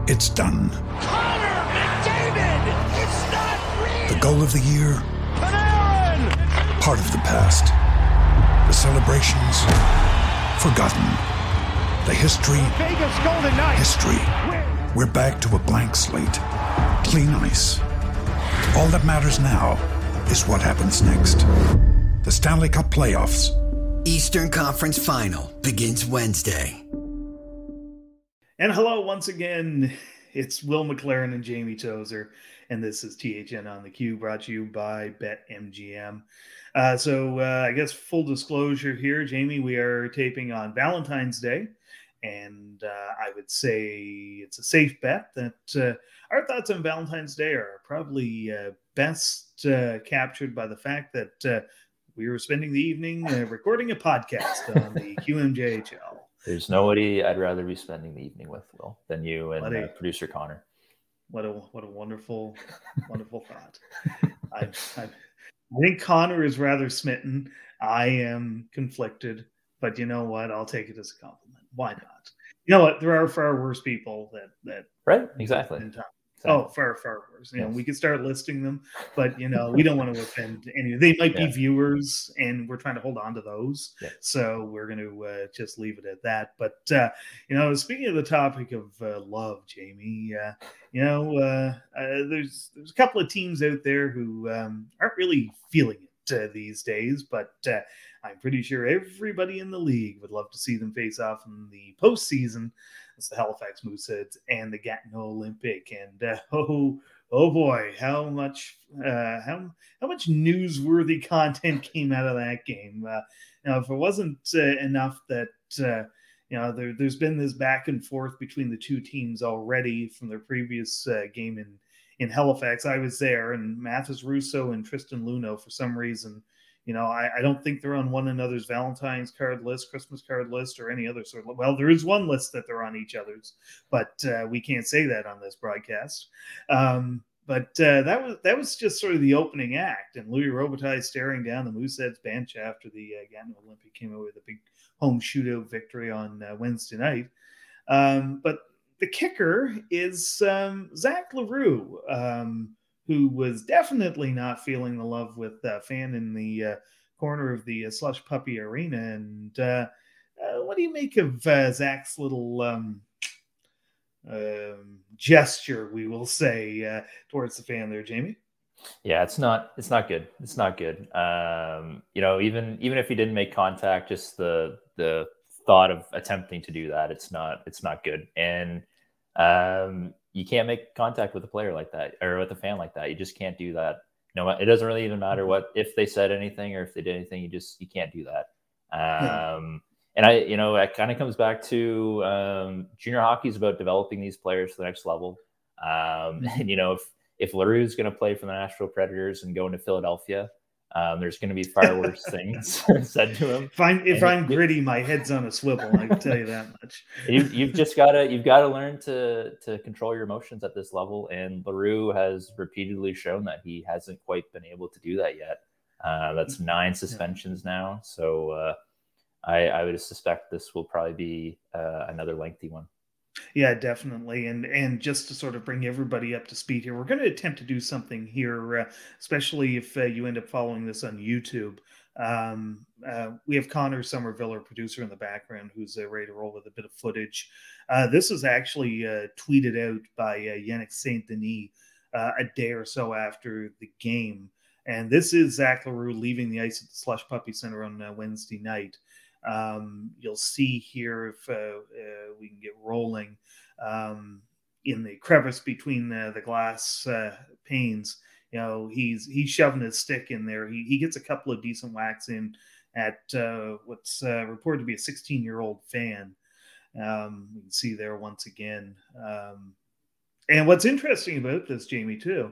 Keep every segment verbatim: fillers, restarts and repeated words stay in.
It's done. Connor McDavid! It's not real! The goal of the year? Panarin! Part of the past. The celebrations? Forgotten. The history? Vegas Golden Knights! History. We're back to a blank slate. Clean ice. All that matters now is what happens next. The Stanley Cup Playoffs. Eastern Conference Final begins Wednesday. And hello once again, it's Will McLaren and Jamie Tozer, and this is T H N on the Q, brought to you by BetMGM. Uh, so uh, I guess full disclosure here, Jamie, we are taping on Valentine's Day, and uh, I would say it's a safe bet that uh, our thoughts on Valentine's Day are probably uh, best uh, captured by the fact that uh, we were spending the evening uh, recording a podcast on the Q M J H L. There's nobody I'd rather be spending the evening with, Will, than you and a, uh, producer Connor. What a what a wonderful, wonderful thought. I, I, I think Connor is rather smitten. I am conflicted, but you know what? I'll take it as a compliment. Why not? You know what? There are far worse people that that right exactly. In time. Exactly. Oh, far, far worse. You know, yes. We could start listing them, but you know, we don't want to offend any. They might yeah. be viewers, and we're trying to hold on to those. Yeah. So we're going to uh, just leave it at that. But uh, you know, speaking of the topic of uh, love, Jamie, uh, you know, uh, uh, there's there's a couple of teams out there who um, aren't really feeling it uh, these days, but uh, I'm pretty sure everybody in the league would love to see them face off in the postseason. It's the Halifax Mooseheads and the Gatineau Olympic, and uh, oh, oh boy, how much, uh, how how much newsworthy content came out of that game. Uh, you know, if it wasn't uh, enough that uh, you know there, there's been this back and forth between the two teams already from their previous uh, game in in Halifax. I was there, and Mathis Russo and Tristan Luneau, for some reason. You know, I, I don't think they're on one another's Valentine's card list, Christmas card list, or any other sort of. Well, there is one list that they're on each other's, but uh, we can't say that on this broadcast. Um, but uh, that was that was just sort of the opening act, and Louis Robitaille staring down the Mooseheads bench after the uh, Gatineau Olympic came out with a big home shootout victory on uh, Wednesday night. Um, but the kicker is um, Zach L'Heureux. Um, who was definitely not feeling the love with a uh, fan in the uh, corner of the uh, Slush Puppy Arena. And uh, uh, what do you make of uh, Zach's little um, um, gesture, we will say, uh, towards the fan there, Jamie? Yeah, it's not it's not good. It's not good. Um, you know, even even if he didn't make contact, just the the thought of attempting to do that, it's not it's not good. And um you can't make contact with a player like that or with a fan like that. You just can't do that. You know, it doesn't really even matter what, if they said anything or if they did anything, you just, you can't do that. Um, yeah. And I, you know, it kind of comes back to um, junior hockey is about developing these players to the next level. Um, and, you know, if, if L'Heureux is going to play for the Nashville Predators and go into Philadelphia, Um, there's going to be far worse things said to him. If I'm, if I'm gritty, my head's on a swivel. I can tell you that much. you, you've just got to you've got to learn to to control your emotions at this level. And L'Heureux has repeatedly shown that he hasn't quite been able to do that yet. Uh, that's nine suspensions now. So uh, I, I would suspect this will probably be uh, another lengthy one. Yeah, definitely. And and just to sort of bring everybody up to speed here, we're going to attempt to do something here, uh, especially if uh, you end up following this on YouTube. Um, uh, we have Connor Somerville, our producer, in the background, who's uh, ready to roll with a bit of footage. Uh, this was actually uh, tweeted out by uh, Yannick Saint Denis uh, a day or so after the game. And this is Zach L'Heureux leaving the ice at the Slush Puppy Center on uh, Wednesday night. Um, you'll see here if uh, uh, we can get rolling um, in the crevice between uh, the glass uh, panes. You know, he's he's shoving his stick in there. He he gets a couple of decent whacks in at uh, what's uh, reported to be a sixteen-year-old fan. Um, you can see there once again. Um, and what's interesting about this, Jamie, too,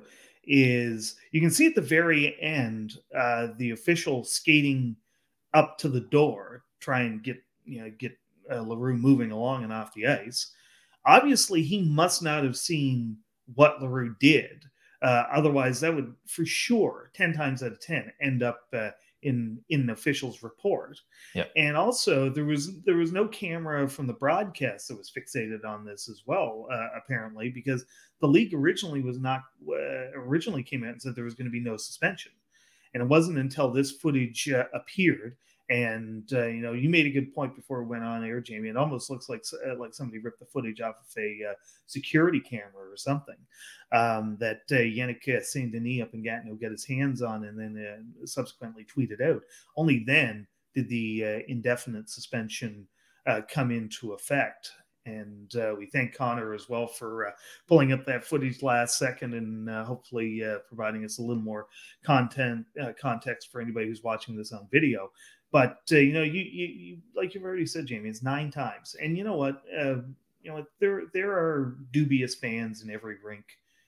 is you can see at the very end uh, the official skating up to the door, try and get you know get uh, L'Heureux moving along and off the ice. Obviously, he must not have seen what L'Heureux did. Uh, otherwise, that would for sure, ten times out of ten, end up uh, in in an official's report. Yeah. And also there was there was no camera from the broadcast that was fixated on this as well, uh, apparently, because the league originally was not uh, originally came out and said there was going to be no suspension. And it wasn't until this footage uh, appeared. And, uh, you know, you made a good point before we went on air, Jamie. It almost looks like uh, like somebody ripped the footage off of a uh, security camera or something um, that uh, Yannick uh, Saint-Denis up in Gatineau got his hands on and then uh, subsequently tweeted out. Only then did the uh, indefinite suspension uh, come into effect. And uh, we thank Connor as well for uh, pulling up that footage last second and uh, hopefully uh, providing us a little more content uh, context for anybody who's watching this on video. But uh, you know, you, you, you like you've already said, Jamie, it's nine times, and you know what? Uh, you know, there there are dubious fans in every rink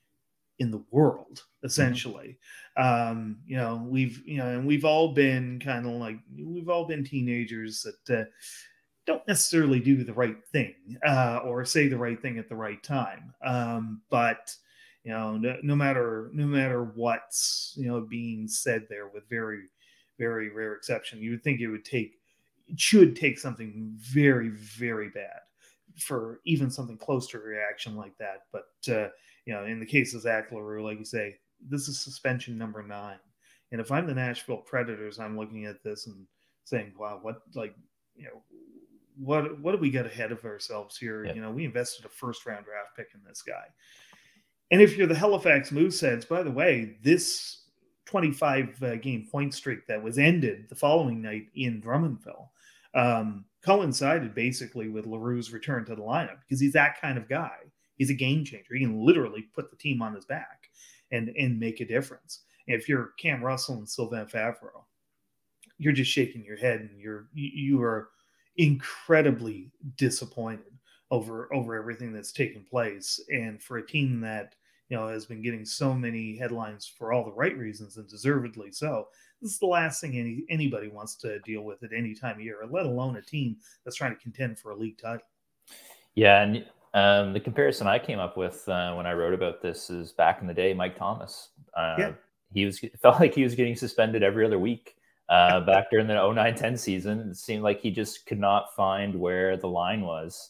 in the world, essentially. Mm-hmm. Um, you know, we've you know, and we've all been kind of like we've all been teenagers that. Uh, don't necessarily do the right thing uh, or say the right thing at the right time. Um, but, you know, no, no matter, no matter what's, you know, being said there with very, very rare exception, you would think it would take, it should take something very, very bad for even something close to a reaction like that. But, uh, you know, in the case of Zach L'Heureux, like you say, this is suspension number nine. And if I'm the Nashville Predators, I'm looking at this and saying, wow, what, like, you know, What what do we got ahead of ourselves here? Yeah. You know, we invested a first round draft pick in this guy. And if you're the Halifax Mooseheads, by the way, this twenty-five uh, game point streak that was ended the following night in Drummondville um, coincided basically with L'Heureux's return to the lineup because he's that kind of guy. He's a game changer. He can literally put the team on his back and, and make a difference. And if you're Cam Russell and Sylvain Favreau, you're just shaking your head and you're you, you are incredibly disappointed over over everything that's taken place. And for a team that, you know, has been getting so many headlines for all the right reasons and deservedly so, this is the last thing any anybody wants to deal with at any time of year, let alone a team that's trying to contend for a league title. Yeah, and um, the comparison I came up with uh, when I wrote about this is back in the day, Mike Thomas. Uh, yeah. He was it felt like he was getting suspended every other week. Uh, back during the oh nine ten season, it seemed like he just could not find where the line was.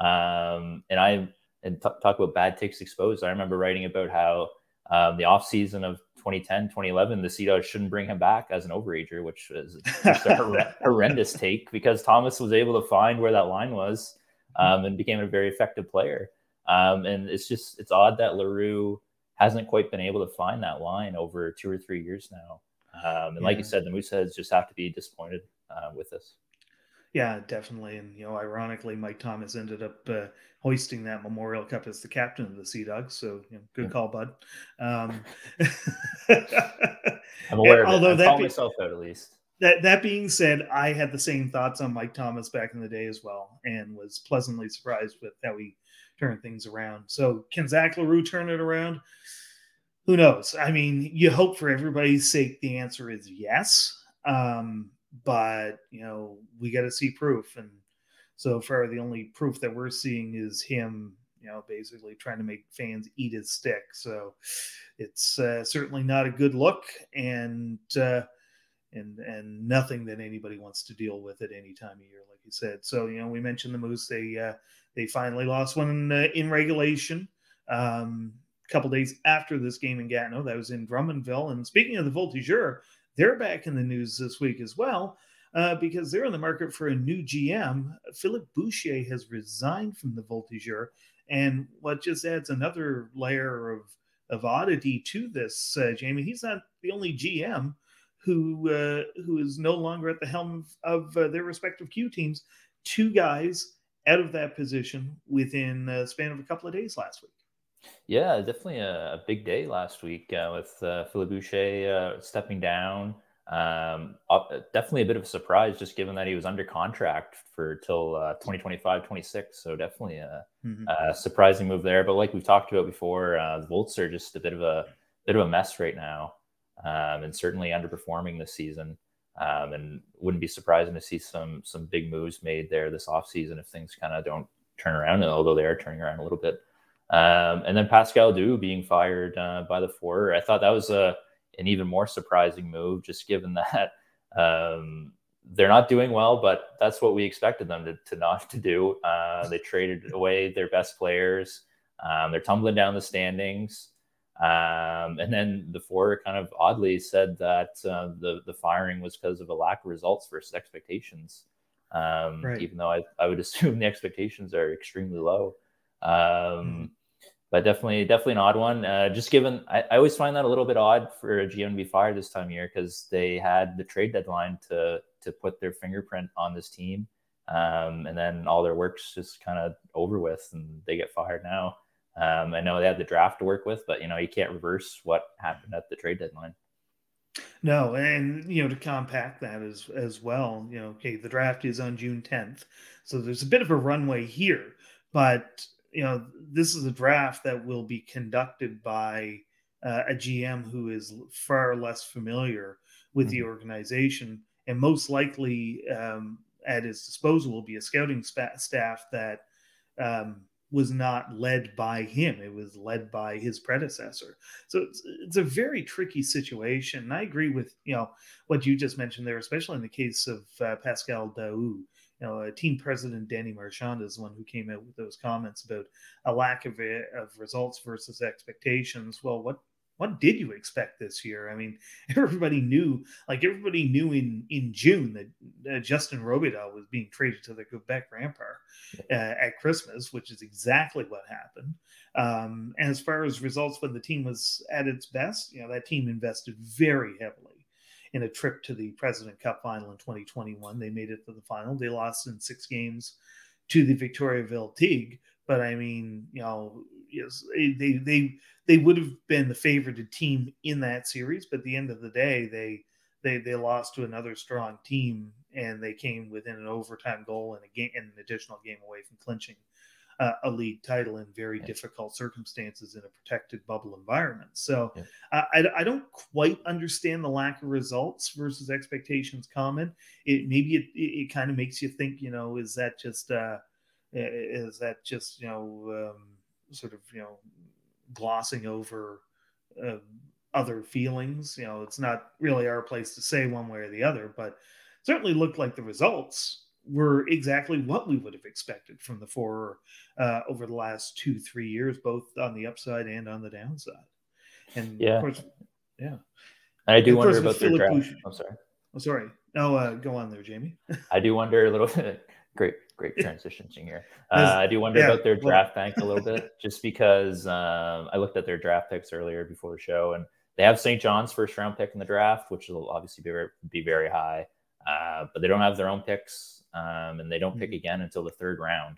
Um, and I and t- talk about bad takes exposed. I remember writing about how um, the offseason of twenty ten, twenty eleven, the Sea Dogs shouldn't bring him back as an overager, which was just a hor- horrendous take because Thomas was able to find where that line was um, and became a very effective player. Um, and it's just, it's odd that L'Heureux hasn't quite been able to find that line over two or three years now. Um, and yeah. like you said, the Mooseheads just have to be disappointed uh, with this. Yeah, definitely. And, you know, ironically, Mike Thomas ended up uh, hoisting that Memorial Cup as the captain of the Sea Dogs. So, you know, good yeah. call, bud. Um, I'm aware of although it. I that call be, myself out at least. That, that being said, I had the same thoughts on Mike Thomas back in the day as well and was pleasantly surprised with how he turned things around. So can Zach L'Heureux turn it around? Who knows? I mean, you hope for everybody's sake the answer is yes. Um, but, you know, we got to see proof. And so far, the only proof that we're seeing is him, you know, basically trying to make fans eat his stick. So it's uh, certainly not a good look and, uh, and, and nothing that anybody wants to deal with at any time of year, like you said. So, you know, we mentioned the Moose, they, uh, they finally lost one in, uh, in regulation. Um, couple days after this game in Gatineau, that was in Drummondville. And speaking of the Voltigeur, they're back in the news this week as well uh, because they're in the market for a new G M. Philippe Boucher has resigned from the Voltigeur, and what just adds another layer of, of oddity to this, uh, Jamie, he's not the only G M who uh, who is no longer at the helm of, of uh, their respective Q teams. Two guys out of that position within a span of a couple of days last week. Yeah, definitely a, a big day last week uh, with uh, Philippe Boucher uh, stepping down. Um, uh, definitely a bit of a surprise, just given that he was under contract for till uh, twenty twenty-five, twenty-six. So definitely a, mm-hmm. a surprising move there. But like we've talked about before, uh, the Volts are just a bit of a bit of a mess right now, um, and certainly underperforming this season. Um, and wouldn't be surprising to see some some big moves made there this offseason if things kind of don't turn around. Although they are turning around a little bit. Um, and then Pascal Dou being fired uh, by the Four. I thought that was a an even more surprising move, just given that Um, they're not doing well, but that's what we expected them to, to not to do. Uh, they traded away their best players. Um, they're tumbling down the standings. Um, and then the four kind of oddly said that uh, the, the firing was because of a lack of results versus expectations. Um, right. Even though I, I would assume the expectations are extremely low. Um, mm-hmm. But definitely, definitely an odd one. Uh, just given, I, I always find that a little bit odd for a G M to be fired this time of year because they had the trade deadline to to put their fingerprint on this team, um, and then all their work's just kind of over with, and they get fired now. Um, I know they had the draft to work with, but you know you can't reverse what happened at the trade deadline. No, and you know to compact that as as well. You know, okay, the draft is on June tenth, so there's a bit of a runway here, but. You know, this is a draft that will be conducted by uh, a G M who is far less familiar with mm-hmm. the organization, and most likely um, at his disposal will be a scouting sp- staff that um, was not led by him. It was led by his predecessor. So it's, it's a very tricky situation. And I agree with, you know, what you just mentioned there, especially in the case of uh, Pascal Daoust. You know, uh, team president Danny Marchand is the one who came out with those comments about a lack of, of results versus expectations. Well, what what did you expect this year? I mean, everybody knew, like everybody knew in, in June that uh, Justin Robidoux was being traded to the Quebec Rampart uh, at Christmas, which is exactly what happened. Um, and as far as results when the team was at its best, you know, that team invested very heavily in a trip to the President Cup final in twenty twenty-one. They made it to the final. They lost in six games to the Victoriaville Tigre. But I mean, you know, yes, they they they would have been the favored team in that series. But at the end of the day, they they they lost to another strong team, and they came within an overtime goal and a game and an additional game away from clinching Uh, a league title in very yeah. difficult circumstances in a protected bubble environment. So yeah. uh, I, I don't quite understand the lack of results versus expectations comment. It maybe it, it, it kind of makes you think, you know, is that just uh, is that just, you know, um, sort of, you know, glossing over uh, other feelings? You know, it's not really our place to say one way or the other, but certainly looked like the results were exactly what we would have expected from the four uh, over the last two, three years, both on the upside and on the downside. And yeah, of course, yeah. I do wonder about their draft. Boucher, I'm sorry. I'm sorry. No, uh, go on there, Jamie. I do wonder a little bit. Great, great transitions in here. Uh, I do wonder yeah, about their draft well, bank a little bit, just because um, I looked at their draft picks earlier before the show, and they have Saint John's first round pick in the draft, which will obviously be very, be very high. Uh, but they don't have their own picks, um, and they don't pick again until the third round.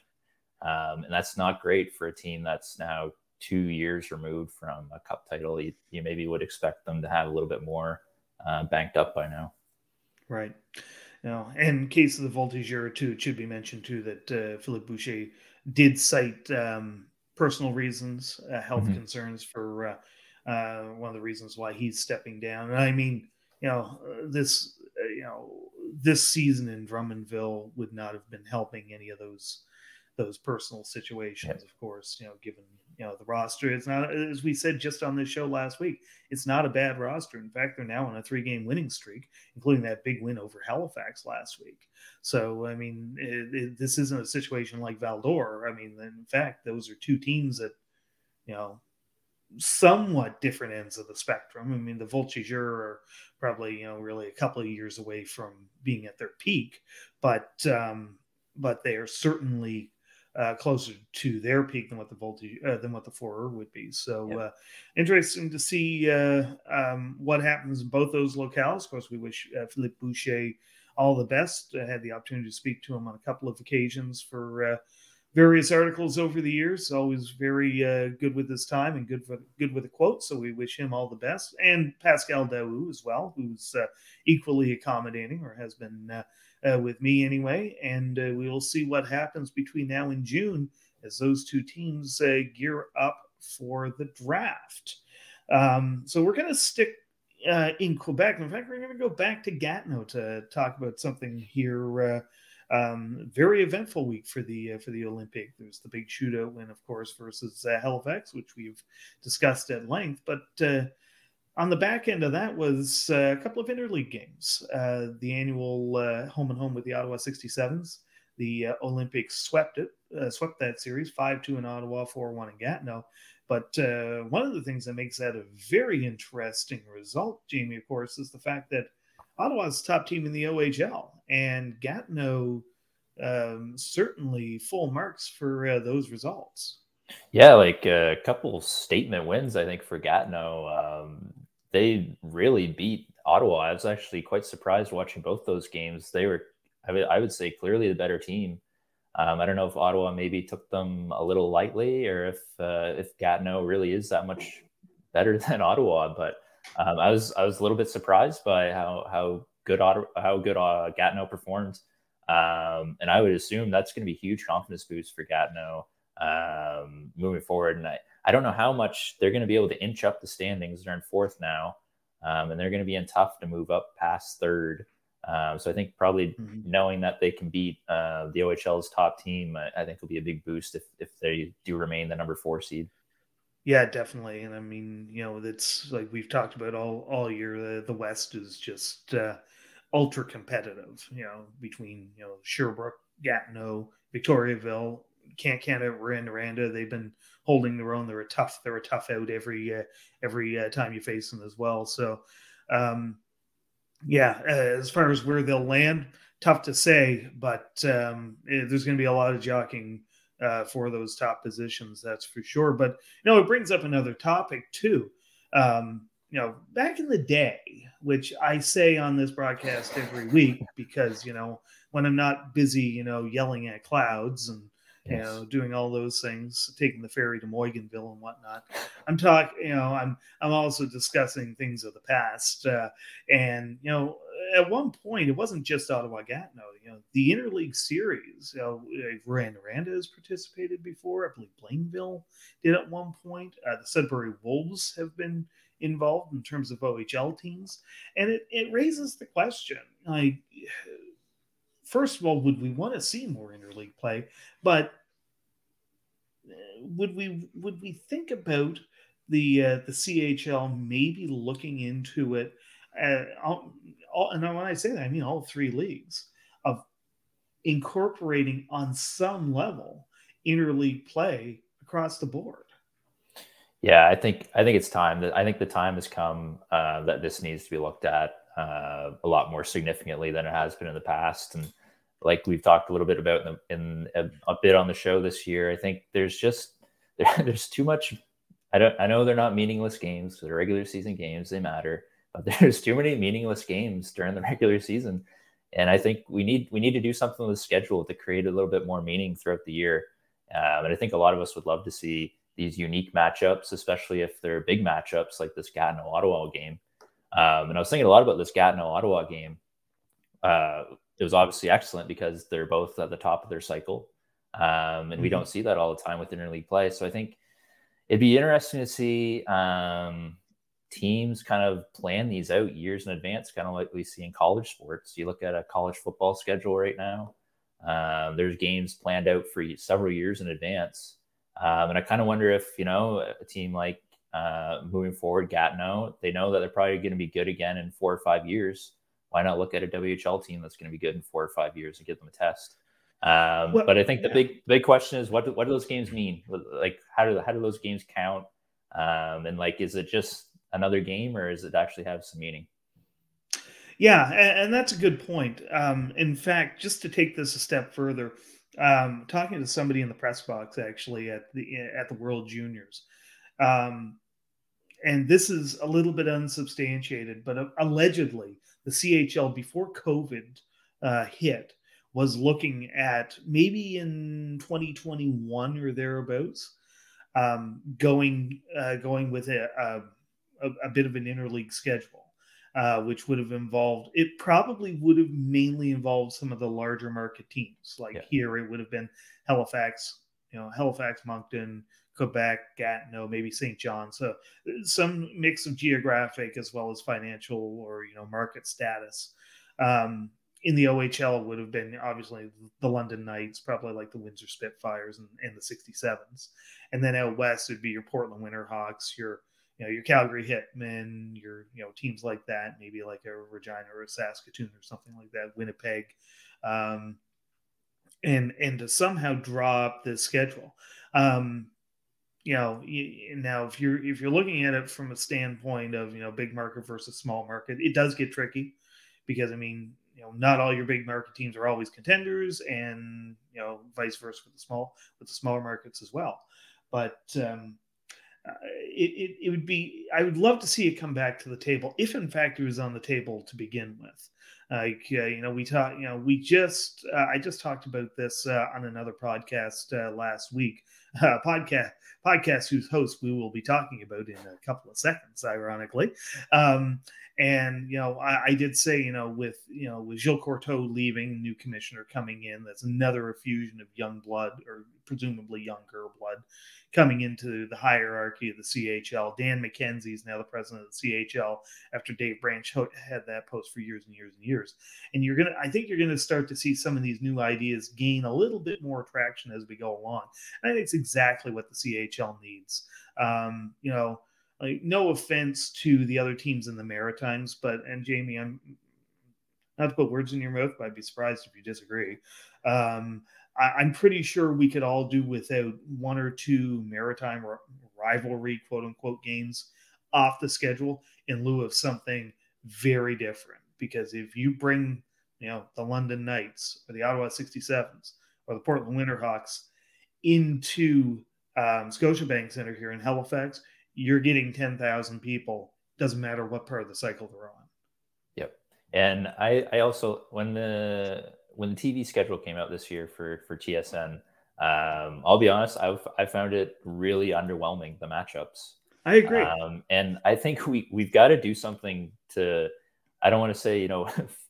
Um, and that's not great for a team that's now two years removed from a cup title. You, you maybe would expect them to have a little bit more uh, banked up by now. Right. Now, in case of the Voltigeur, too, it should be mentioned, too, that uh, Philippe Boucher did cite um, personal reasons, uh, health mm-hmm. concerns for uh, uh, one of the reasons why he's stepping down. And I mean, you know, uh, this, uh, you know, this season in Drummondville would not have been helping any of those those personal situations, yeah. of course, you know, given, you know, the roster. It's not, as we said just on this show last week, it's not a bad roster. In fact, they're now on a three-game winning streak, including that big win over Halifax last week. So, I mean, it, it, this isn't a situation like Val-d'Or. I mean, in fact, those are two teams that, you know, somewhat different ends of the spectrum. I mean, the Voltigeur are probably, you know, really a couple of years away from being at their peak, but um, but they are certainly uh, closer to their peak than what the Voltigeur, uh, than what the Forer would be. So yeah. uh, interesting to see uh, um, what happens in both those locales. Of course, we wish uh, Philippe Boucher all the best. I had the opportunity to speak to him on a couple of occasions for uh, various articles over the years. Always very uh, good with his time and good for, good with a quote. So we wish him all the best. And Pascal Daoust as well, who's uh, equally accommodating, or has been uh, uh, with me anyway. And uh, we will see what happens between now and June as those two teams uh, gear up for the draft. Um, so we're going to stick uh, in Quebec. In fact, we're going to go back to Gatineau to talk about something here. Uh, Um, very eventful week for the uh, for the Olympic. There's the big shootout win, of course, versus uh, Halifax, which we've discussed at length. But uh, on the back end of that was uh, a couple of interleague games. Uh, the annual uh, home and home with the Ottawa sixty-sevens. The uh, Olympics swept it, uh, swept that series five two in Ottawa, four one in Gatineau. But uh, one of the things that makes that a very interesting result, Jamie, of course, is the fact that Ottawa's top team in the O H L, and Gatineau um, certainly full marks for uh, those results. Yeah, like a couple statement wins, I think, for Gatineau. Um, they really beat Ottawa. I was actually quite surprised watching both those games. They were, I would, I would say, clearly the better team. Um, I don't know if Ottawa maybe took them a little lightly, or if uh, if Gatineau really is that much better than Ottawa. But um, I was I was a little bit surprised by how how good Ottawa, how good uh, Gatineau performed, um, and I would assume that's going to be a huge confidence boost for Gatineau um, moving forward. And I, I don't know how much they're going to be able to inch up the standings. They're in fourth now, um, and they're going to be in tough to move up past third. Um, so I think probably mm-hmm. knowing that they can beat uh, the O H L's top team, I, I think will be a big boost if, if they do remain the number four seed. Yeah, definitely. And I mean, you know, it's like we've talked about all, all year, the, the West is just uh, ultra competitive, you know, between, you know, Sherbrooke, Gatineau, Victoriaville, Can't Canada, Rouyn-Noranda. They've been holding their own. They're a tough, they're a tough out every, uh, every uh, time you face them as well. So, um, Yeah, uh, as far as where they'll land, tough to say, but um, it, there's going to be a lot of jockeying uh, for those top positions, that's for sure. But, you know, it brings up another topic, too. Um, you know, back in the day, which I say on this broadcast every week because, you know, when I'm not busy, you know, yelling at clouds and, yes. you know, doing all those things, taking the ferry to Moyganville and whatnot. I'm talking, you know, I'm I'm also discussing things of the past. Uh, and, you know, at one point, it wasn't just Ottawa Gatineau. You know, the interleague series, you know, Rouyn-Noranda has participated before. I believe Blainville did at one point. Uh, the Sudbury Wolves have been involved in terms of O H L teams. And it, it raises the question, like, first of all, would we want to see more interleague play? But would we would we think about the uh, the C H L maybe looking into it? Uh, all, all, and when I say that, I mean all three leagues of incorporating on some level interleague play across the board. Yeah, I think I think it's time that I think the time has come uh, that this needs to be looked at uh, a lot more significantly than it has been in the past. And like we've talked a little bit about in, the, in a, a bit on the show this year, I think there's just there, there's too much. I don't. I know they're not meaningless games. They're regular season games. They matter, but there's too many meaningless games during the regular season. And I think we need we need to do something with the schedule to create a little bit more meaning throughout the year. Um, and I think a lot of us would love to see these unique matchups, especially if they're big matchups like this Gatineau-Ottawa game. Um, and I was thinking a lot about this Gatineau-Ottawa game. Uh, it was obviously excellent because they're both at the top of their cycle. Um, and mm-hmm. we don't see that all the time with interleague play. So I think it'd be interesting to see um, teams kind of plan these out years in advance, kind of like we see in college sports. You look at a college football schedule right now. Um, there's games planned out for several years in advance. Um, and I kind of wonder if, you know, a team like uh, moving forward, Gatineau, they know that they're probably going to be good again in four or five years. Why not look at a W H L team that's going to be good in four or five years and give them a test? Um, well, but I think the yeah. big big question is, what do, what do those games mean? Like, how do how do those games count? Um, and like, is it just another game, or does it actually have some meaning? Yeah, and, and that's a good point. Um, in fact, just to take this a step further, um, talking to somebody in the press box actually at the at the World Juniors, um, and this is a little bit unsubstantiated, but uh, allegedly the C H L before COVID uh, hit was looking at maybe in twenty twenty-one or thereabouts, um, going uh, going with a, a, a bit of an interleague schedule. Uh, which would have involved, it probably would have mainly involved some of the larger market teams. Like yeah. here, it would have been Halifax, you know, Halifax, Moncton, Quebec, Gatineau, maybe Saint John. So some mix of geographic as well as financial or, you know, market status. Um, in the O H L would have been obviously the London Knights, probably like the Windsor Spitfires and, and the sixty-sevens. And then out west would be your Portland Winterhawks, your you know, your Calgary Hitmen, your, you know, teams like that, maybe like a Regina or a Saskatoon or something like that, Winnipeg, um, and and to somehow draw up this schedule. Um, you know, now if you're if you're looking at it from a standpoint of, you know, big market versus small market, it does get tricky because, I mean, you know, not all your big market teams are always contenders, and, you know, vice versa with the small with the smaller markets as well. But um, uh, it, it it would be I would love to see it come back to the table if in fact it was on the table to begin with. Like uh, you know, we talked. You know, we just uh, I just talked about this uh, on another podcast uh, last week. Uh, podcast podcast whose host we will be talking about in a couple of seconds, ironically. Um, and you know, I, I did say, you know, with you know with Gilles Courteau leaving, new commissioner coming in, that's another infusion of young blood, or presumably younger blood, coming into the hierarchy of the C H L. Dan McKenzie is now the president of the C H L after Dave Branch had that post for years and years and years. And you're gonna, I think you're gonna start to see some of these new ideas gain a little bit more traction as we go along. And I think it's exactly what the C H L needs. Um, you know, like, no offense to the other teams in the Maritimes, but and Jamie, I'm not to put words in your mouth, but I'd be surprised if you disagree. Um, I, I'm pretty sure we could all do without one or two maritime rivalry, quote unquote, games off the schedule in lieu of something very different. Because if you bring, you know, the London Knights or the Ottawa sixty-sevens or the Portland Winterhawks into um, Scotiabank Center here in Halifax, you're getting ten thousand people. Doesn't matter what part of the cycle they're on. Yep. And I, I also, when the when the T V schedule came out this year for for T S N, um, I'll be honest, I've I found it really underwhelming, the matchups. I agree. Um, and I think we we've got to do something to, I don't want to say, you know,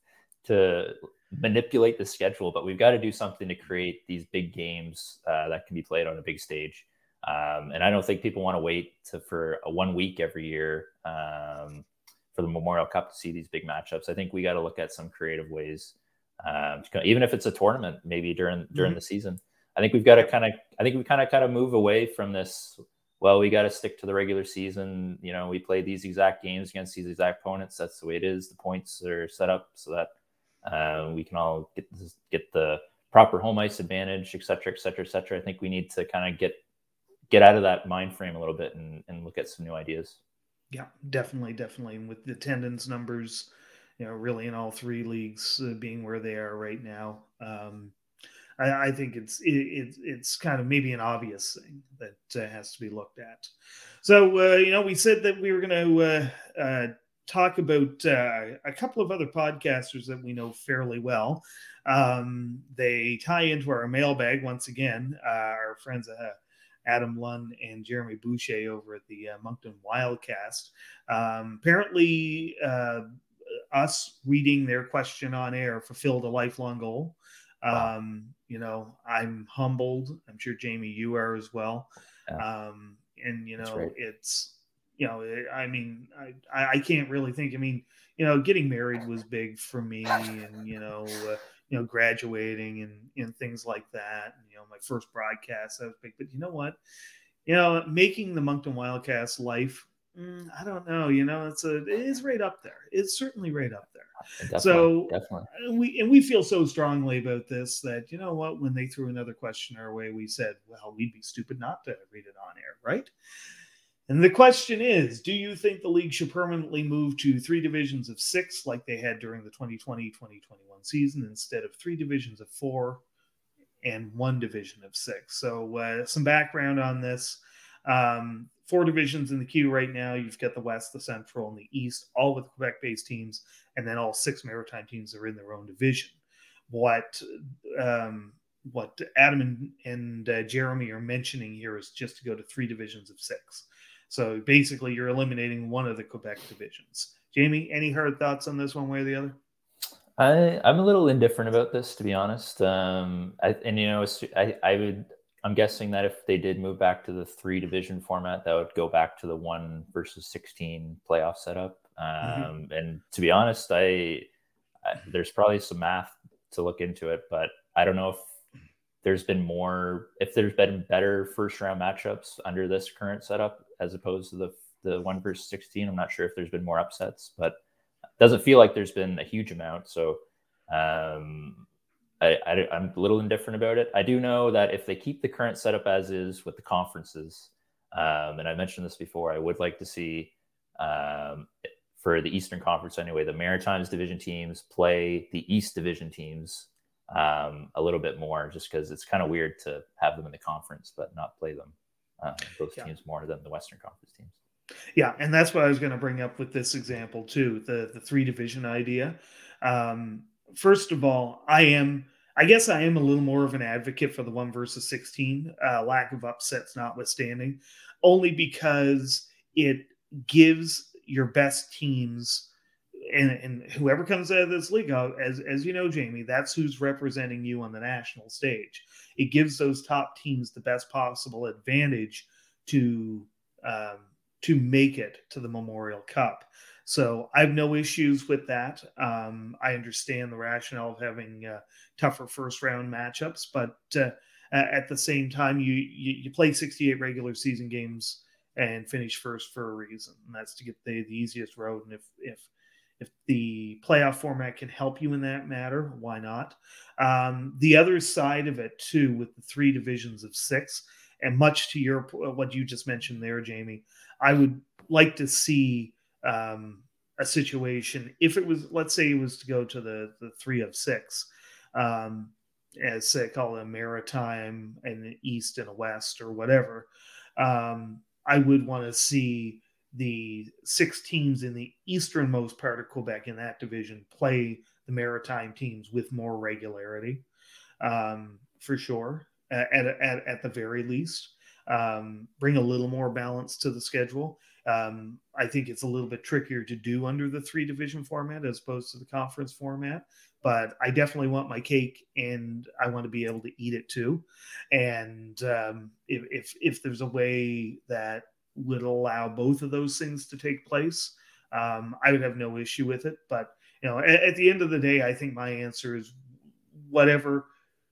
to manipulate the schedule, but we've got to do something to create these big games uh, that can be played on a big stage. Um, and I don't think people want to wait to, for a one week every year um, for the Memorial Cup to see these big matchups. I think we got to look at some creative ways, um, to, even if it's a tournament, maybe during during mm-hmm. the season. I think we've got to kind of, I think we kind of kind of move away from this. Well, we got to stick to the regular season. You know, we play these exact games against these exact opponents. That's the way it is. The points are set up so that uh, we can all get this, get the proper home ice advantage, et cetera, et cetera, et cetera. I think we need to kind of get get out of that mind frame a little bit and, and look at some new ideas. Yeah, definitely, definitely. And with the attendance numbers, you know, really in all three leagues uh, being where they are right now, um, I, I think it's it, it, it's kind of maybe an obvious thing that uh, has to be looked at. So, uh, you know, we said that we were going to uh, uh, talk about uh, a couple of other podcasters that we know fairly well. Um, they tie into our mailbag once again, uh, our friends uh, Adam Lund and Jeremy Boucher over at the uh, Moncton Wildcast. Um, apparently, uh, us reading their question on air fulfilled a lifelong goal. Wow. Um, you know, I'm humbled. I'm sure, Jamie, you are as well. Yeah. Um, and, you know, right. it's, you know, I mean, I, I can't really think, I mean, you know, getting married was big for me, and, you know, uh, you know, graduating and, and things like that. And, you know, my first broadcast, that was big. But you know what? You know, making the Moncton Wildcast life, mm, I don't know. You know, it's a, it is right up there. It's certainly right up there. Definitely, so definitely. we and we feel so strongly about this that, you know what, when they threw another question our way, we said, well, we'd be stupid not to read it on air, right? And the question is, do you think the league should permanently move to three divisions of six like they had during the twenty twenty twenty twenty-one season instead of three divisions of four and one division of six? So uh, some background on this. Um, four divisions in the queue right now. You've got the West, the Central, and the East, all with Quebec-based teams, and then all six Maritime teams are in their own division. What um, what Adam and, and uh, Jeremy are mentioning here is just to go to three divisions of six. So basically, you're eliminating one of the Quebec divisions. Jamie, any hard thoughts on this one way or the other? I, I'm a little indifferent about this, to be honest. Um, I, and, you know, I, I would, I'm guessing that if they did move back to the three division format, that would go back to the one versus sixteen playoff setup. Um, mm-hmm. And to be honest, I, I, there's probably some math to look into it, but I don't know if there's been more, if there's been better first round matchups under this current setup as opposed to the the one versus sixteen. I'm not sure if there's been more upsets, but it doesn't feel like there's been a huge amount. So um, I, I, I'm a little indifferent about it. I do know that if they keep the current setup as is with the conferences, um, and I mentioned this before, I would like to see um, for the Eastern Conference anyway, the Maritimes division teams play the East division teams um, a little bit more, just because it's kind of weird to have them in the conference but not play them, uh, those yeah. teams more than the Western Conference teams. Yeah, and that's what I was going to bring up with this example too, the the three division idea. Um, first of all, I am, I guess I am a little more of an advocate for the one versus sixteen, uh, lack of upsets notwithstanding, only because it gives your best teams, and, and whoever comes out of this league, as, as you know, Jamie, that's who's representing you on the national stage. It gives those top teams the best possible advantage to um, to make it to the Memorial Cup. So I have no issues with that. Um, I understand the rationale of having uh, tougher first round matchups, but uh, at the same time, you, you you play sixty-eight regular season games and finish first for a reason, and that's to get the, the easiest road. And if if if the playoff format can help you in that matter, why not? Um, the other side of it too, with the three divisions of six, and much to your what you just mentioned there, Jamie, I would like to see um, a situation if it was, let's say, it was to go to the the three of six, um, as say call it a Maritime and an East and a West or whatever. Um, I would want to see the six teams in the easternmost part of Quebec in that division play the Maritime teams with more regularity, um, for sure. At, at, at the very least, um, bring a little more balance to the schedule. Um, I think it's a little bit trickier to do under the three division format as opposed to the conference format, but I definitely want my cake and I want to be able to eat it too. And um, if, if, if there's a way that would allow both of those things to take place, um, I would have no issue with it. But, you know, at, at the end of the day, I think my answer is whatever,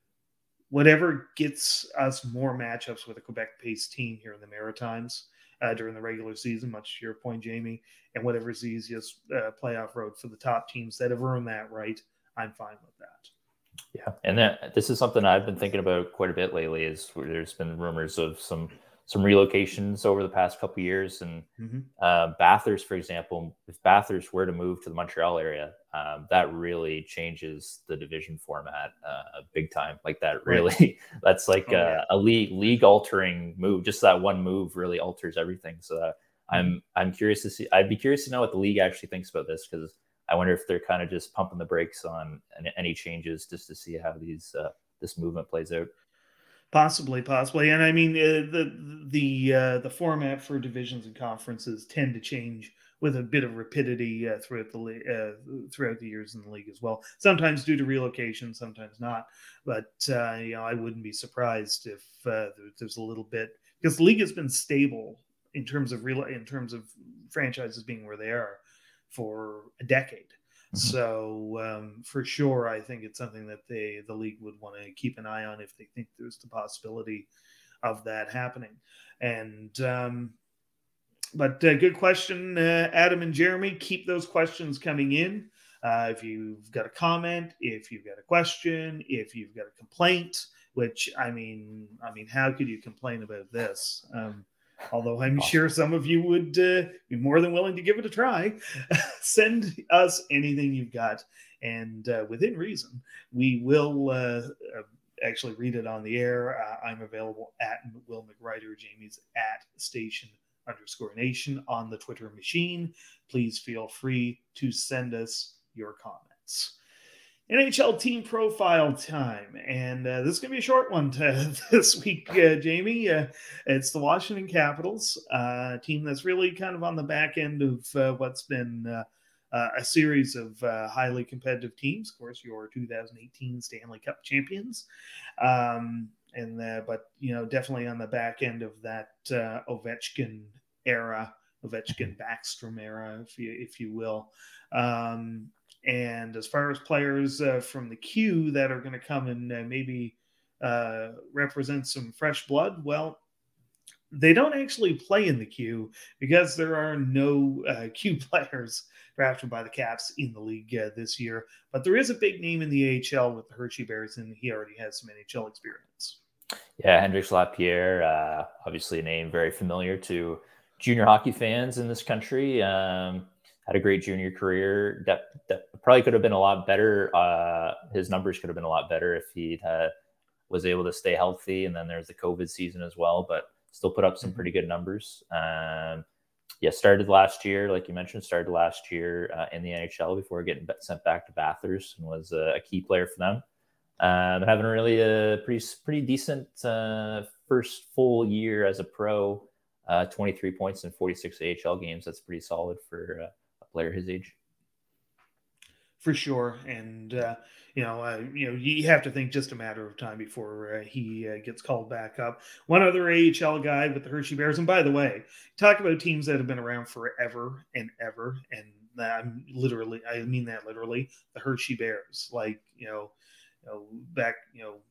Whatever gets us more matchups with a Quebec-based team here in the Maritimes uh, during the regular season, much to your point, Jamie, and whatever is the easiest uh, playoff road for the top teams that have earned that right, I'm fine with that. Yeah, and that, this is something I've been thinking about quite a bit lately, is where there's been rumors of some some relocations over the past couple of years. And mm-hmm. uh, Bathurst, for example, if Bathurst were to move to the Montreal area, um, that really changes the division format uh, big time. Like that really, right. that's like oh, a, yeah. a league league altering move. Just that one move really alters everything. So that mm-hmm. I'm I'm curious to see. I'd be curious to know what the league actually thinks about this, because I wonder if they're kind of just pumping the brakes on any changes just to see how these uh, this movement plays out. Possibly, possibly, and I mean uh, the the uh, the format for divisions and conferences tend to change with a bit of rapidity uh, throughout the uh, throughout the years in the league as well. Sometimes due to relocation, sometimes not. But uh, you know, I wouldn't be surprised if uh, there's a little bit, because the league has been stable in terms of real in terms of franchises being where they are for a decade. Mm-hmm. So um, for sure, I think it's something that they, the league would want to keep an eye on if they think there's the possibility of that happening. And um, but uh, good question, uh, Adam and Jeremy. Keep those questions coming in. Uh, if you've got a comment, if you've got a question, if you've got a complaint, which I mean, I mean, how could you complain about this? Um, Although I'm awesome. sure some of you would uh, be more than willing to give it a try. Send us anything you've got. And uh, within reason, we will uh, actually read it on the air. Uh, I'm available at Will McWriter. Jamie's at station underscore nation on the Twitter machine. Please feel free to send us your comments. N H L team profile time, and uh, this is going to be a short one to, this week, uh, Jamie. Uh, it's the Washington Capitals, uh, team that's really kind of on the back end of uh, what's been uh, uh, a series of uh, highly competitive teams. Of course, your two thousand eighteen Stanley Cup champions, um, and uh, but you know, definitely on the back end of that uh, Ovechkin era, Ovechkin Backstrom era, if you if you will. Um, And as far as players uh, from the queue that are going to come and uh, maybe uh, represent some fresh blood, well, they don't actually play in the Q because there are no uh, Q players drafted by the Caps in the league uh, this year. But there is a big name in the A H L with the Hershey Bears, and he already has some N H L experience. Yeah, Hendrix Lapierre, uh, obviously a name very familiar to junior hockey fans in this country. Um, had a great junior career. That, that probably could have been a lot better. Uh, his numbers could have been a lot better if he uh, was able to stay healthy. And then there's the COVID season as well, but still put up some pretty good numbers. Um, yeah, started last year, like you mentioned, started last year uh, in the N H L before getting sent back to Bathurst and was uh, a key player for them. Um, having a really a pretty pretty decent uh, first full year as a pro, uh, twenty-three points in forty-six A H L games. That's pretty solid for uh, a player his age. For sure, and uh, you know, uh, you know, you have to think just a matter of time before uh, he uh, gets called back up. One other A H L guy with the Hershey Bears, and by the way, talk about teams that have been around forever and ever, and I'm literally, I mean that literally, the Hershey Bears. Like you know, you know back, you know.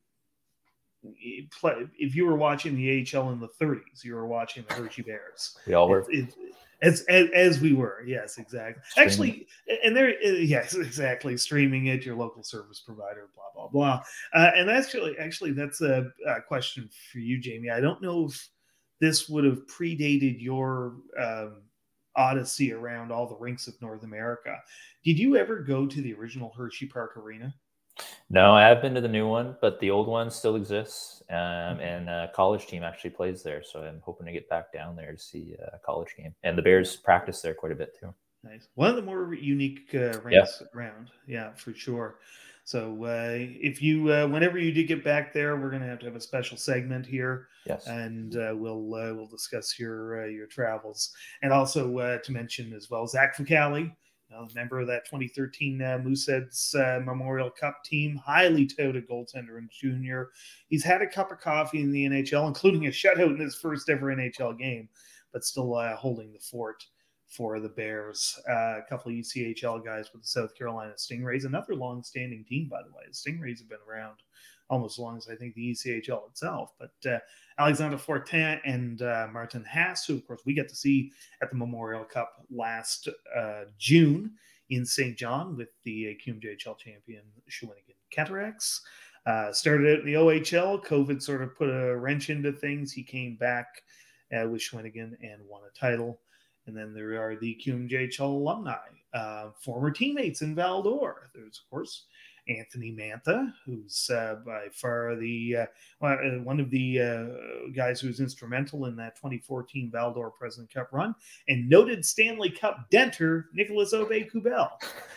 If you were watching the A H L in the thirties, you were watching the Hershey Bears. We all were. It, it, As, as as we were, yes, exactly. Streaming. Actually, and there, yes, exactly. Streaming it, your local service provider, blah blah blah. Uh, and actually, actually, that's a, a question for you, Jamie. I don't know if this would have predated your um, odyssey around all the rinks of North America. Did you ever go to the original Hershey Park Arena? No, I have been to the new one, but the old one still exists. Um, and a college team actually plays there. So I'm hoping to get back down there to see a college game. And the Bears practice there quite a bit too. Nice. One of the more unique uh, rinks yeah. around. Yeah, for sure. So uh, if you, uh, whenever you do get back there, we're going to have to have a special segment here. Yes. And uh, we'll uh, we'll discuss your uh, your travels. And also uh, to mention as well, Zach Fucale. Uh, member of that twenty thirteen uh, Mooseheads uh, Memorial Cup team, highly touted goaltender and junior. He's had a cup of coffee in the N H L, including a shutout in his first ever N H L game, but still uh, holding the fort for the Bears. Uh, a couple of U C H L guys with the South Carolina Stingrays, another long-standing team, by the way. The Stingrays have been around almost as long as I think the E C H L itself. But uh, Alexander Fortin and uh, Martin Haas, who, of course, we get to see at the Memorial Cup last uh, June in Saint John with the uh, Q M J H L champion Shawinigan Cataracts. Uh, started out in the O H L. COVID sort of put a wrench into things. He came back uh, with Shawinigan and won a title. And then there are the Q M J H L alumni, uh, former teammates in Val-d'Or. There's, of course, Anthony Mantha, who's uh, by far the uh, one of the uh, guys who was instrumental in that twenty fourteen Val-d'Or President Cup run, and noted Stanley Cup denter Nicolas Aube-Kubel.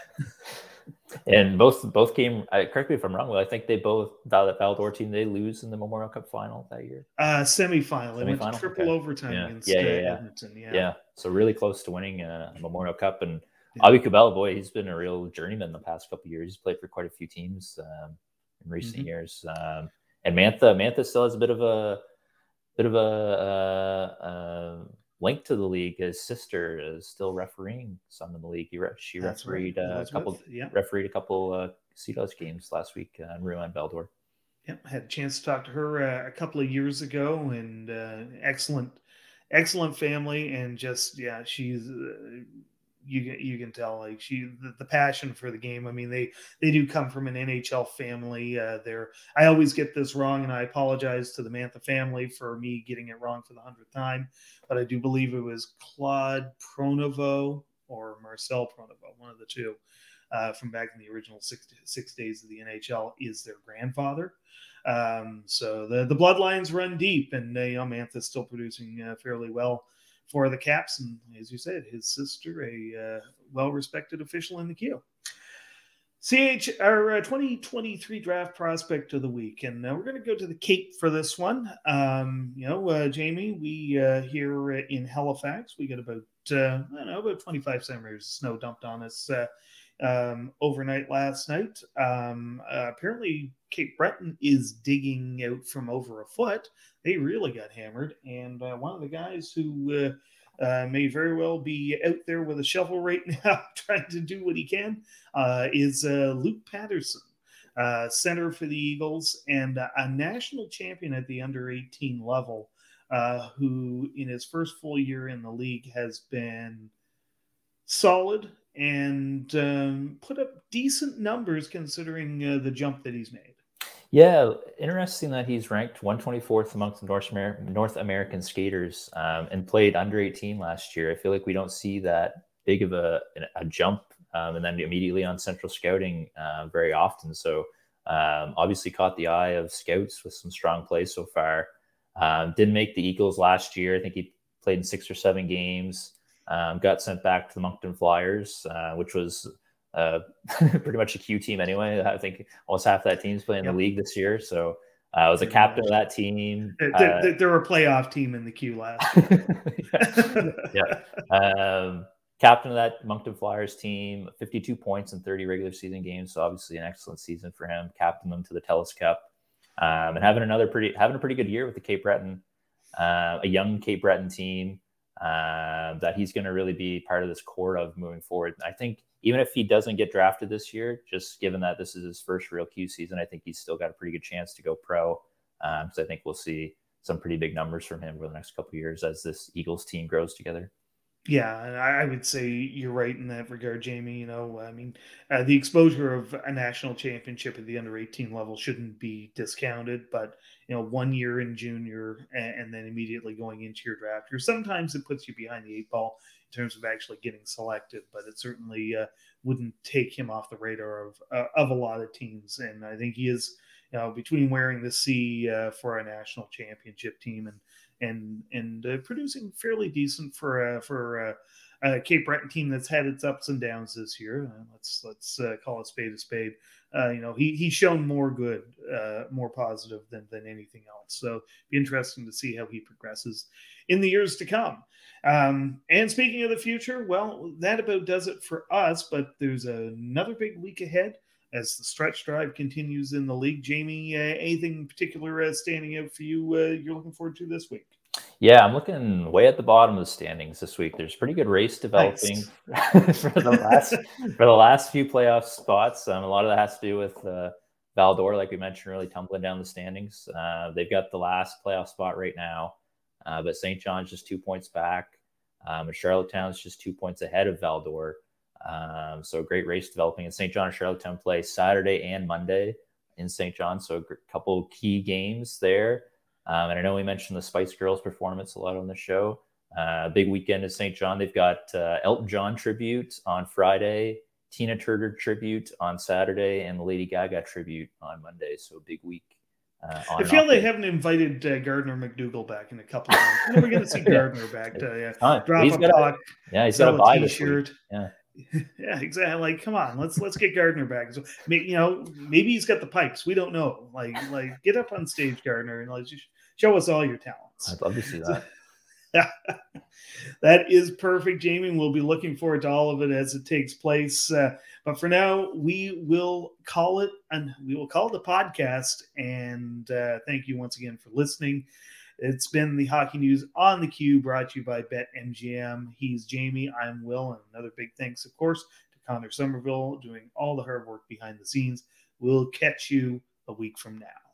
And both both came. Uh, correct me if I'm wrong. Well, I think they both that Val-d'Or team they lose in the Memorial Cup final that year. Uh, semifinal. They went to triple okay. overtime yeah. against yeah, yeah, yeah. Edmonton. Yeah. yeah, so really close to winning a Memorial Cup and. Yeah. Aube-Kubel, boy, he's been a real journeyman the past couple of years. He's played for quite a few teams um, in recent mm-hmm. years. Um, and Mantha, Mantha still has a bit of a bit of a, uh, uh, link to the league. His sister is still refereeing some in the league. He re- she That's refereed right. uh, a couple, with, yeah. refereed a couple uh, Sea Dogs games last week uh, in Rouen Val-d'Or. Yep, had a chance to talk to her uh, a couple of years ago, and uh, excellent, excellent family, and just yeah, she's. Uh, You you can tell like she the, the passion for the game. I mean they they do come from an N H L family. Uh, they're I always get this wrong, and I apologize to the Mantha family for me getting it wrong for the hundredth time. But I do believe it was Claude Pronovo or Marcel Pronovo, one of the two, uh, from back in the original six six days of the N H L, is their grandfather. Um, so the the bloodlines run deep, and uh, you know Mantha's still producing uh, fairly well for the Caps, and as you said, his sister, a uh, well-respected official in the Q. C H, our uh, twenty twenty-three draft prospect of the week, and uh, we're going to go to the Cape for this one. Um, you know, uh, Jamie, we uh, here in Halifax, we got about uh, I don't know about twenty-five centimeters of snow dumped on us uh, um, overnight last night. Um, uh, apparently, Cape Breton is digging out from over a foot. They really got hammered, and uh, one of the guys who uh, uh, may very well be out there with a shovel right now trying to do what he can uh, is uh, Luke Patterson, uh, center for the Eagles, and uh, a national champion at the under eighteen level uh, who in his first full year in the league has been solid and um, put up decent numbers considering uh, the jump that he's made. Yeah, interesting that he's ranked one hundred twenty-fourth amongst North, Amer- North American skaters um, and played under eighteen last year. I feel like we don't see that big of a, a jump um, and then immediately on Central Scouting uh, very often. So um, obviously caught the eye of scouts with some strong play so far. Um, didn't make the Eagles last year. I think he played in six or seven games. Um, got sent back to the Moncton Flyers, uh, which was uh, pretty much a Q team anyway. I think almost half that team's playing yep. the league this year. So uh, I was a captain of that team. They're, uh, they're, they're a playoff team in the Q last year. yeah. yeah. Um, captain of that Moncton Flyers team, fifty-two points in thirty regular season games. So obviously an excellent season for him. Captained them to the Telus Cup um, and having another pretty, having a pretty good year with the Cape Breton, uh, a young Cape Breton team. Uh, that he's going to really be part of this core of moving forward. I think even if he doesn't get drafted this year, just given that this is his first real Q season, I think he's still got a pretty good chance to go pro. Um, so I think we'll see some pretty big numbers from him over the next couple of years as this Eagles team grows together. Yeah, and I would say you're right in that regard, Jamie. You know, I mean, uh, the exposure of a national championship at the under eighteen level shouldn't be discounted, but, you know, one year in junior and, and then immediately going into your draft year, sometimes it puts you behind the eight ball in terms of actually getting selected, but it certainly uh, wouldn't take him off the radar of uh, of a lot of teams. And I think he is, you know, between wearing the C uh, for a national championship team and and and uh, producing fairly decent for uh, for uh, a Cape Breton team that's had its ups and downs this year. Uh, let's let's uh, call a spade a spade. Uh, you know, he he's shown more good, uh, more positive than than anything else. So be interesting to see how he progresses in the years to come. Um, and speaking of the future, well, that about does it for us. But there's another big week ahead as the stretch drive continues in the league. Jamie, uh, anything in particular uh, standing out for you uh, you're looking forward to this week? Yeah, I'm looking way at the bottom of the standings this week. There's pretty good race developing nice. for the last for the last few playoff spots. Um, a lot of that has to do with uh, Val d'Or, like we mentioned, really tumbling down the standings. Uh, they've got the last playoff spot right now, uh, but Saint John's just two points back, um, and Charlottetown's just two points ahead of Val d'Or. Um, so great race developing. And Saint John and Charlottetown play Saturday and Monday in Saint John. So a couple key games there. Um, and I know we mentioned the Spice Girls performance a lot on the show. Uh, big weekend at Saint John. They've got uh, Elton John tribute on Friday, Tina Turner tribute on Saturday, and the Lady Gaga tribute on Monday. So big week. Uh, I feel they haven't invited uh, Gardner McDougall back in a couple of months. When are we going to see Gardner yeah. back to yeah, huh. drop he's a got puck, a, yeah, he's got a buy t-shirt. This week. Yeah. Yeah, exactly. Like, come on, let's let's get Gardner back. So, you know, maybe he's got the pipes. We don't know. Like, like get up on stage, Gardner, and like just show us all your talents. I'd love to see that. That is perfect, Jamie. We'll be looking forward to all of it as it takes place. Uh, but for now, we will call it, and we will call it the podcast. And uh, thank you once again for listening. It's been the Hockey News on the Q, brought to you by BetMGM. He's Jamie. I'm Will. And another big thanks, of course, to Connor Somerville doing all the hard work behind the scenes. We'll catch you a week from now.